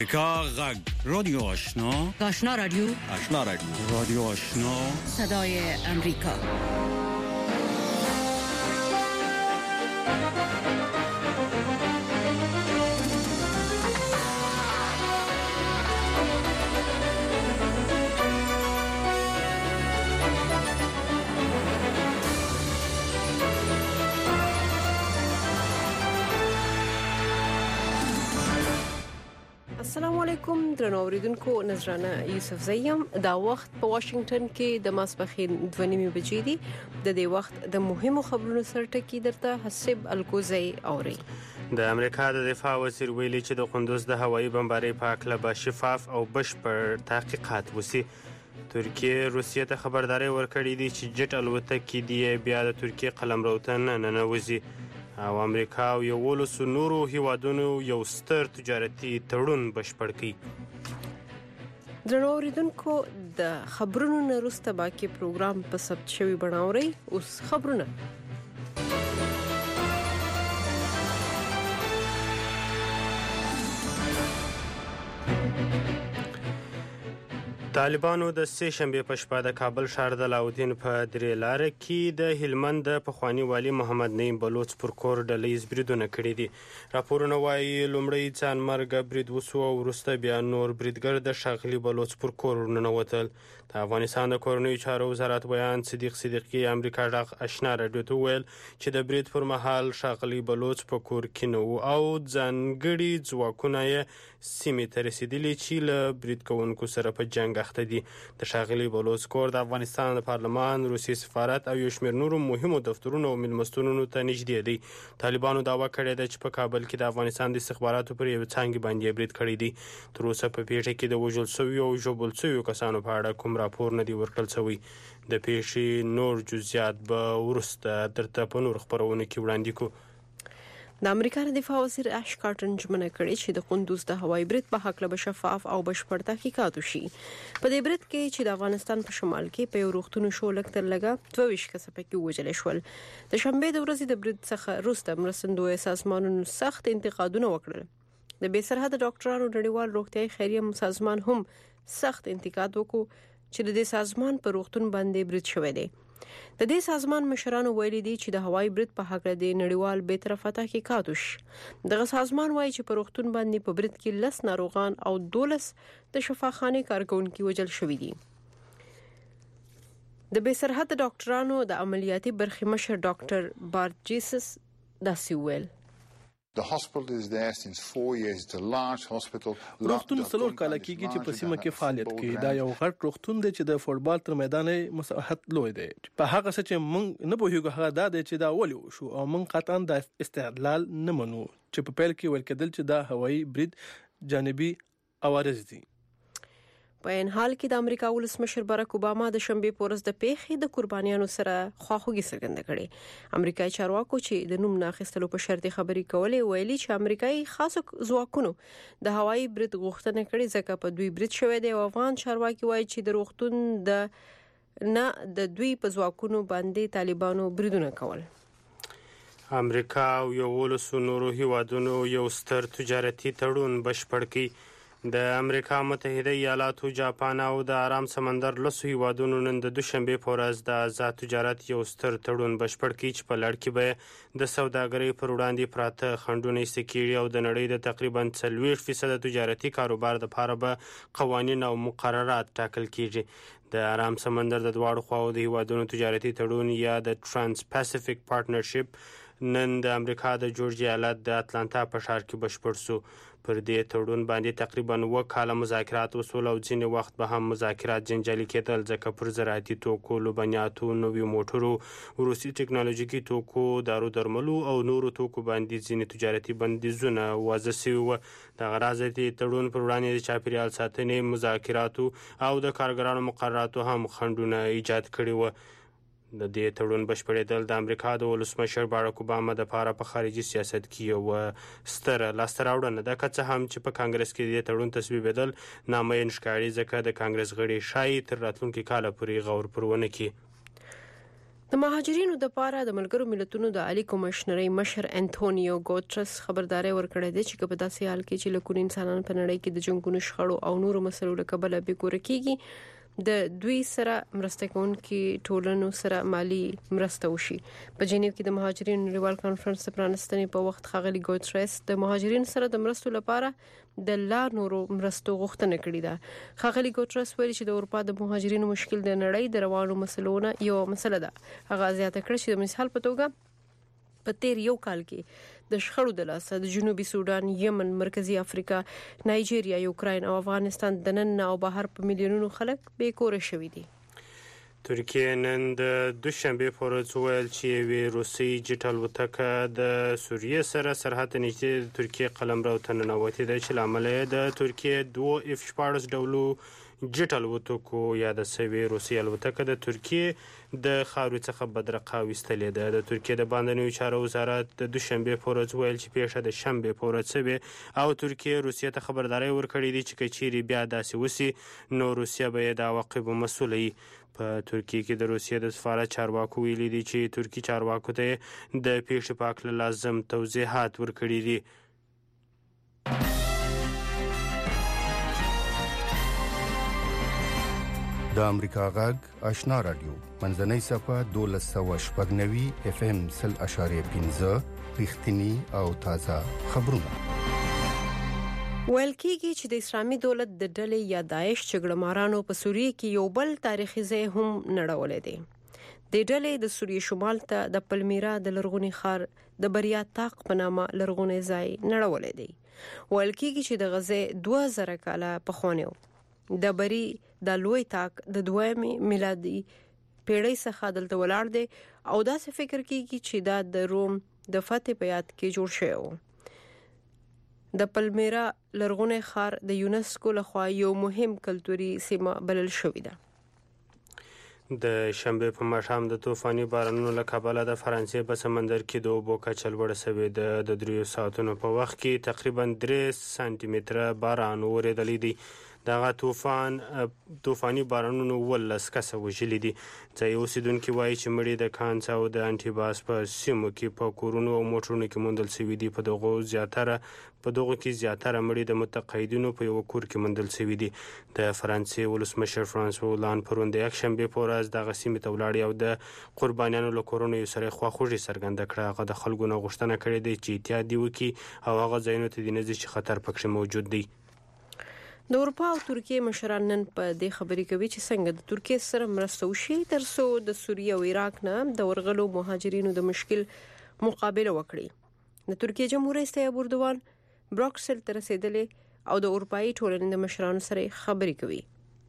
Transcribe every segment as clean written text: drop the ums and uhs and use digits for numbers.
غږ رادیو آشنا رادیو رادیو آشنا صدای امریکا. السلام علیکم درنو اوریدونکو، نظرانه یوسف زیم. دا وخت په واشنگټن کې د ماسپخین 2:30 بجې دي. د دې وخت د مهمو خبرونو سرټکی درته حسب الکوزی اوري. د امریکا د دفاع وزیر ویلي چې د قندوز د هوایي بمبارۍ په اړه به شفاف او بشپړ تحقیقات وشي. ترکیه روسیې ته خبرداري ورکړې دي چې جټ الوتکې دی بیا د ترکیه قلمرو ته نه ننوځي. او امریکا او یو نورو هیوادونو یو ستر تجارتي تړون بشپړ کړي. درنو اوریدونکو، د خبرونو نه وروسته باقي پروګرام په ثبت شوی بڼاوري. اوس خبرونه. طالبانو د سې شنبې په شپه د کابل ښار د علاودین په درې لاره کې د هلمند د پخوانی والي محمد نعیم بلوڅ پر کور ډلیز بریدونه کړي دي. راپورونه وایي لومړی ځانمرګه برید وسو او وروسته بیا نور بریدګر د ښاغلي بلوڅ پر کور ننوتل. د افغانستان د کورنیو چارو وزارت بیان صدیق صدیقي امریکا غږ آشنا راډیو ته ویل چې د برید پر مهال ښاغلي بلوڅ په کور کې نه و او ځانګړي ځواکونه یې سیمې ته رسیدلي چې له برید کوونکو سره په جنګ اخته دي. د ښاغلي بلوڅ کور د افغانستان د پارلمان، روسي سفارت او یو شمېر نورو مهمو دفترونو او مېلمستونونو ته نږدې دی. طالبانو دعوا کړې ده چې په کابل کې د افغانستان د استخباراتو پر یوې څانګې باندې برید کړی دی. تر اوسه په پیښه کې د وژل شویو او ژوبل شویو کسانو په اړه کوم راپور نه دی ورکړل شوی. د پیښې نور جزئیات به وروسته درته په نور خبرونه کې وړاندې کوو. د امریکا د دفاع وزیر اش کارټن ژمنه کړې چې د قندوز د هوایي برید په حق له شفاف او بشپړ تحقیقات وشي. په دې برید کې چې د افغانستان په شمال کې په یو روغتون شو لکتر لګا 22 کسه پکې وژل شول. د شنبه د ورځې د برید څخه وروسته مرستندوی سازمانونو سخت انتقادونه وکړل. د بې سرحده ډاکټرانو نړیوال روغتیايي خیریه سازمان هم سخت انتقاد وکړ چې د دې سازمان په روغتون باندې برید شوی دی. د دې سازمان مشرانو ویلي دي چې د هوایي برید په حق د نړیوال به طرفه تحقیقات وشي. دغه سازمان وایي چې په روغتون باندې په برید کې 10 ناروغان او 12 د شفاخانه کارکونکو وژل شوي دي. د بې سرحده ډاکټرانو د عملیاتي برخې مشر ډاکټر بارجیسس داسې ویل: The hospital is there since 4 years. It's a large hospital. روغتون څلور کاله کېږي چې په سیمه کې فعالیت کوي. دا یو غټ روغتون دی چې د فوټبال تر میدان مساحت لوی دی. په هغه څه چې موږ نه پوهیږو هغه دا دی چې دا ولې وشو او موږ قطعا د استدلال نه منو چې په پیل کې ویل کېدل چې دا هوایي برید جانبي عوارض دي. په ان حال کې د امریکا ولسمشر باراک اوباما د شنبې په ورځ د پیښې د قربانیانو سره خواخوږي څرګنده کړې. امریکایي چارواکو چې د نوم نه اخیستلو په شرط خبرې کولې ویلي چې امریکایي خاصو ځواکونو د هوایي برید غوښتنه کړې ځکه په دوی برید شوی دی. او افغان چارواکي وایي چې د روغتون د دوی په ځواکونو باندې طالبانو بریدونه کول. امریکا او یو نورو هیوادونو یو ستر تجارتي تړون بشپړ کړي. د امریکا متحده ایالاتو، جاپان او د آرام سمندر لسو هیوادونو نن د دوشنبه په ورځ د آزاد تجارت یو ستر تړون بشپړ کړي چې په لړ کې به د سوداګرۍ پر وړاندې پراته خنډونه ایستل او د نړۍ د تقریبا 40% تجارتي کاروبار لپاره به قوانین او مقررات ټاکل کیږي. د آرام سمندر د دواړو خواو د هیوادونو تجارتي تړون یا د ترانس پاسفیک پارټنرشپ نن د امریکا د جورجیا ایالت د اتلانتا په ښار کې بشپړ شو. پر دې تړون باندې تقریبا 2 کاله مذاکرات وسول او ځینې وخت به هم مذاکرات جنجالي کېدل ځکه پر زراعتي توکو، لبنیاتو، نویو موټرو، روسي ټکنالوژیکي توکو، دارو درملو او نورو توکو باندې ځینې تجارتي بندیزونه وضع شوي وو. دغه راز د تړون پر وړاندې د چاپیریال ساتنې، مذاکراتو او د کارګرانو مقرراتو هم خنډونه ایجاد کړي وو. د دې تړون بشپړېدل د امریکا د ولسمشر باراک اوباما د لپاره په خارجي سیاست کې یو ستره لاسته راوړنه ده. که څه هم چې په کانګرس کې د تړون تصویبېدل نامعین ښکاري ځکه د کانګرس غړي شاید تر راتلونکي کال پورې غور پر ونه کړي. د مهاجرینو د پاره د ملګرو ملتونو د عالی کمشنري مشر انټونیو ګوترس خبرداري ورکړې ده چې په داسې حال کې چې لکونه انسانان په نړۍ کې د جنگونو شخړو او نورو مسلو له کبله به کور کېږي د دوی سره مرسته کوونکي ټولنو سره مالی مرسته وشي. په جنیو کې د مهاجرینو نړیوال کانفرنس پرانستنې په وخت خغلی ګوترس د مهاجرینو سره د مرستو لپاره د لا نورو مرستو غوښتنه کړې ده. خغلی ګوترس ویلي چې د اروپا د مهاجرینو مشکل د نړۍ د روانو مسلونو یو مسله ده. هغه زیاته کړ چې د مثال په توګه په تیر یو کال کې د شخړو د لاسه د جنوبي سودان، یمن، مرکزی افریقا، نایجیریا، یوکراین او افغانستان د نن او بهر په میلیونونو خلک بې کور شوي دي. ترکیه نن د دوشنبه پر ورځ ویل چې وی روسي جټ الوتکه د سوریه سره سرحد نږدې د ترکیه قلمرو ته ننوتې ده چې لامل د ترکیه 2 F-14 ډولو جټ الوتکو یا د سوي روسي الوتکه د ترکیه د خاوري څخه بدرقه وستلې ده. د ترکیه د باندنیو چارو وزارت د دوشنبه پر ورځ ویل چې پیښه د شنبه پر ورځ سوي او ترکیه روسیه ته خبرداري ورکړې دي چې کچيري بیا داسې وسی نو روسیه به د عواقب مسؤلي. په ترکیه کې د روسیې د سفارت چارواکو ویلي دي چې ترکی چارواکو ته د پیښې په اړه لازم توضیحات ورکړي دي. د امریکا غږ آشنا رادیو منځنۍ صفه 1290 FM 0.15 رښتینی او تازه خبرونه. ویل کېږي چې د اسلامي دولت د ډلې یا داعش چګړمارانو په سوریه کې یو بل تاریخي ځای هم نړولې دي. د ډلې د سوریه شمال ته د پلمیرا د لرغونی ښار د بریا تاق په نامه لرغونی ځای نړولې دي. ویل کېږي چې د غزې 2000 کاله پخوانیو د بری د لوی تاک د دویمه میلادي پیړۍ څخه دلته ولاړ دی او دا څه فکر کیږي چې دا د روم د فتح په یاد کې جوړ شوی و. د پلمیرا لرغونی ښار د یونسکو لخوا یو مهم کلتوري سیمه بلل شوې ده. د شنبه په ماښام د طوفاني بارانونو له کبله د فرانسې په سمندر کې د اوبو کچه لوړه شوې ده. د 3 ساعتونو په وخت کې تقریبا 3 سانتي متره باران ورېدلی دی. دغه طوفاني بارانونو ولس کسه وژلي دي. ځای اوسیدونکي وایي چې مړي د کانس او د انټیباس په سیمو کې په کورونو او موټرونو کې موندل شوي دي. په دغه کې زیاتره مړي د متقاعدینو په یو کور کې موندل شوي دي. د فرانسې ولسمشر فرانسوا هولند پرون د یکشنبه په ورځ دغه سیمې ته ولاړ او د قربانیانو له کورونو یې سره خواخوږي څرګنده کړه. هغه د خلکو نه غوښتنه کړې ده چې احتیاط دې وکړي او هغه ځایونو ته دې نه ځي چې خطر پکې موجود دی. د اروپا او ترکیه مشران نن په دې خبرې کوي چې څنګه د ترکیه سره مرسته وشي ترڅو د سوریه او عراق نه د ورغلو مهاجرینو د مشکل مقابله وکړي. د ترکیه جمهور رئیس طیب اردوغان بروکسل ته رسیدلې او د اروپאי ټولنې د مشرانو سره خبرې کوي.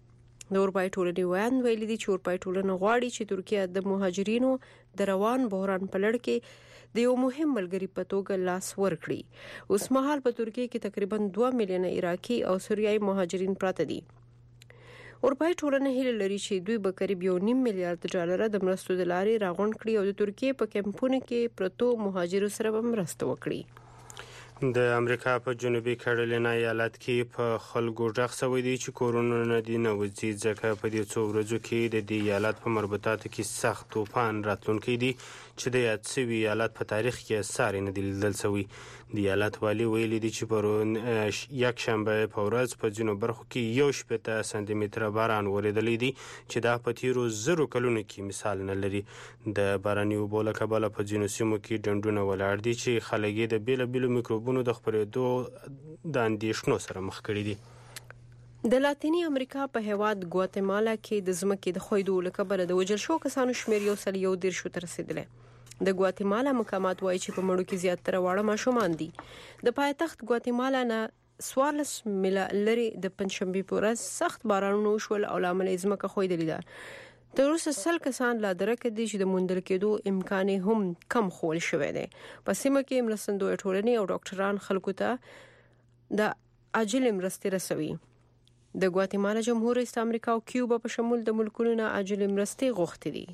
د اروپאי ټولنې ویان ویلي دي چې اروپאי ټولنه غواړي چې ترکیه د مهاجرینو د روان بحران په لړ کې د یو مهم ملګری په توګه لاس ورکړي. اوس مهال په ترکیه کې تقریبا 2 میلیونه عراقي او سوریایي مهاجرین پراته دي. اروپאי ټولنه هیله لري چې دوی به قریب $1.5 میلیارډ د مرستو د لارې راغونډ کړي او د ترکیه په کمپونو کې پرتو مهاجرو سره به مرسته وکړي. د امریکا په جنوبي کیرولینا ایالت کې په خلکو ډغ شوی دی چې کورونه نه دي نوځي ځکه په دې څو ورځو کې د دې ایالت په مربوطاتو کې سخت طوفان راتلونکی دی چې د یاد شوي ایالت په تاریخ کې ساري نه دی لیدل شوی. د ایالت والی ویلي دی چې پرون یکشنبه په ورځ په ځینو برخو کې 17 سانتي متره باران ورېدلی دی چې دا په تیرو 0 کلونو کې مثال نه لري. د باراني اوبو له کبله په ځینو سیمو کې ډنډونه ولاړ دي چې خلک یې د بیلابیلو میکروبونو د خپرېدو د اندېښنو سره مخ کړي دي. د لاتینی امریکا په هیواد ګواتیمالا کې د ځمکې د خویدو له کبله د وژل شو کسانو شمیر 110 ته رسیدلی. د ګواتیمالا مقامات وایي چې په مړو کې زیاتره واړه ماشومان دي. د پایتخت ګواتیمالا نه 14 میله لري د پنځشنبه په ورځ سخت بارانونه وشول او لامل یې ځمکه خویدلې ده. تر اوسه 100 کسان لا درکه دي چې د موندل کېدو امکان هم کم خول شوی دی. په سیمه کې مرستندوی ټولنې او ډاکټران خلکو ته د عاجل مرستې رسوي. د ګواتیمالا جمهور رئیس امریکا او کیوبا په شمول د ملکونو نه عاجل مرستې غوښتي دي.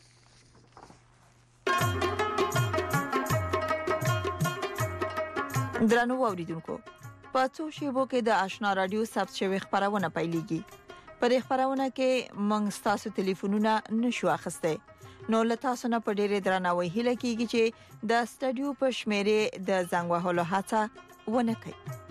درنو اوریدونکو په څو شیبو کې د آشنا رادیو ثبت شوی خبرونه پیلېږي. په دې خبرونه کې موږ تاسو ټلیفونونه نشو اخیسته نو لتا سونه په ډېر درناوي هله کیږي چې د سټډیو په شمیره د زنګ وهلو هڅه ونه کوي.